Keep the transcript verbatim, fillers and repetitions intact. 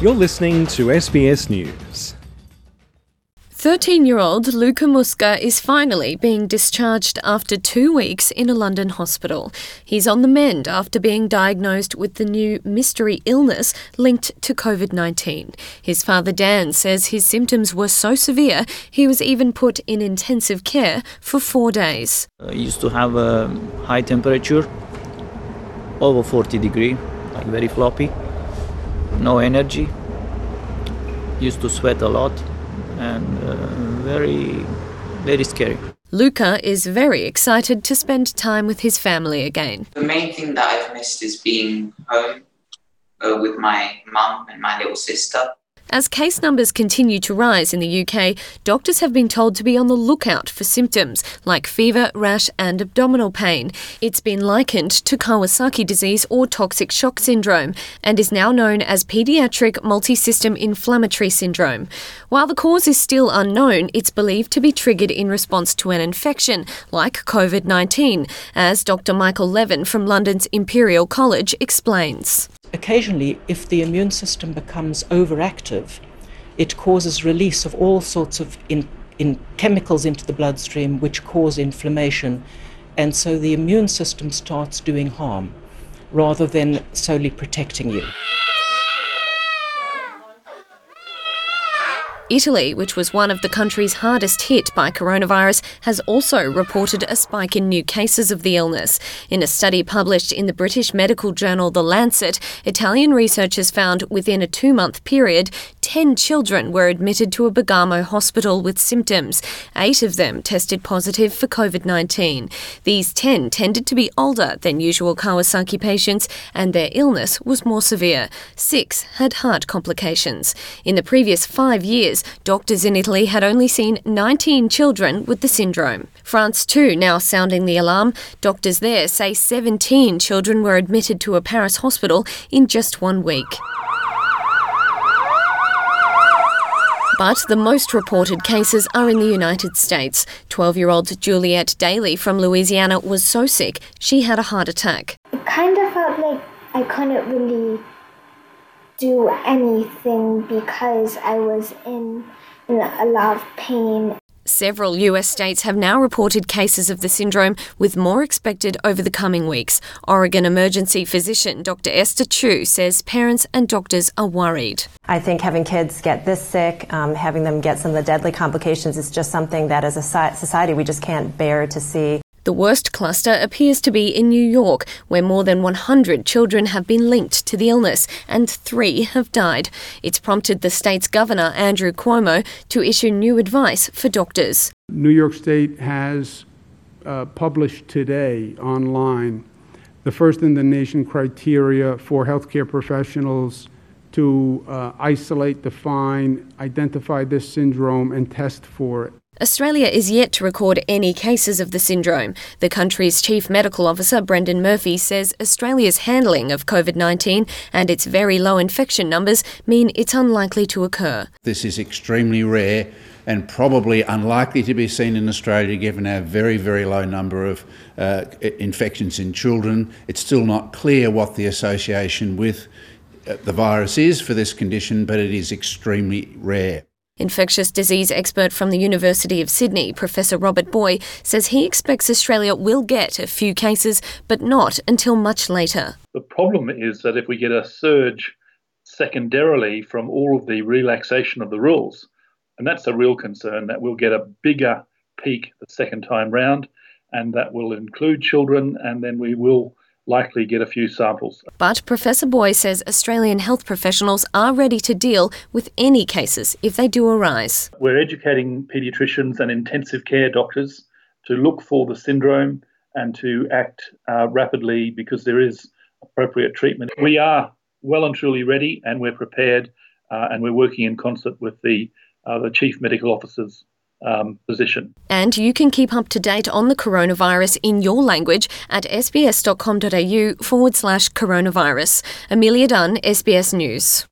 You're listening to S B S News. thirteen-year-old Luca Musca is finally being discharged after two weeks in a London hospital. He's on the mend after being diagnosed with the new mystery illness linked to covid nineteen. His father Dan says his symptoms were so severe he was even put in intensive care for four days. I used to have a high temperature, over forty degree, like very floppy, no energy, used to sweat a lot. And uh, very, very scary. Luca is very excited to spend time with his family again. The main thing that I've missed is being home uh, with my mum and my little sister. As case numbers continue to rise in the U K, doctors have been told to be on the lookout for symptoms like fever, rash and abdominal pain. It's been likened to Kawasaki disease or toxic shock syndrome and is now known as paediatric multisystem inflammatory syndrome. While the cause is still unknown, it's believed to be triggered in response to an infection like covid nineteen, as Doctor Michael Levin from London's Imperial College explains. Occasionally, if the immune system becomes overactive, it causes release of all sorts of in, in chemicals into the bloodstream which cause inflammation, and so the immune system starts doing harm rather than solely protecting you. Italy, which was one of the countries hardest hit by coronavirus, has also reported a spike in new cases of the illness. In a study published in the British medical journal The Lancet, Italian researchers found within a two-month period, ten children were admitted to a Bergamo hospital with symptoms. Eight of them tested positive for covid nineteen. These ten tended to be older than usual Kawasaki patients, and their illness was more severe. Six had heart complications. In the previous five years, doctors in Italy had only seen nineteen children with the syndrome. France too now sounding the alarm. Doctors there say seventeen children were admitted to a Paris hospital in just one week. But the most reported cases are in the United States. twelve-year-old Juliette Daly from Louisiana was so sick she had a heart attack. It kind of felt like I couldn't really do anything because I was in, in a lot of pain. Several U S states have now reported cases of the syndrome, with more expected over the coming weeks. Oregon emergency physician Doctor Esther Chu says parents and doctors are worried. I think having kids get this sick, um, having them get some of the deadly complications is just something that as a society we just can't bear to see. The worst cluster appears to be in New York, where more than one hundred children have been linked to the illness and three have died. It's prompted the state's governor, Andrew Cuomo, to issue new advice for doctors. New York State has uh, published today online the first in the nation criteria for healthcare professionals to uh, isolate, define, identify this syndrome and test for it. Australia is yet to record any cases of the syndrome. The country's Chief Medical Officer, Brendan Murphy, says Australia's handling of covid nineteen and its very low infection numbers mean it's unlikely to occur. This is extremely rare and probably unlikely to be seen in Australia given our very, very low number of uh, infections in children. It's still not clear what the association with the virus is for this condition, but it is extremely rare. Infectious disease expert from the University of Sydney, Professor Robert Boy, says he expects Australia will get a few cases, but not until much later. The problem is that if we get a surge secondarily from all of the relaxation of the rules, and that's a real concern, that we'll get a bigger peak the second time round, and that will include children, and then we will likely get a few samples. But Professor Boy says Australian health professionals are ready to deal with any cases if they do arise. We're educating paediatricians and intensive care doctors to look for the syndrome and to act uh, rapidly because there is appropriate treatment. We are well and truly ready, and we're prepared, uh, and we're working in concert with the, uh, the chief medical officers Um, position. And you can keep up to date on the coronavirus in your language at sbs.com.au forward slash coronavirus. Amelia Dunn, S B S News.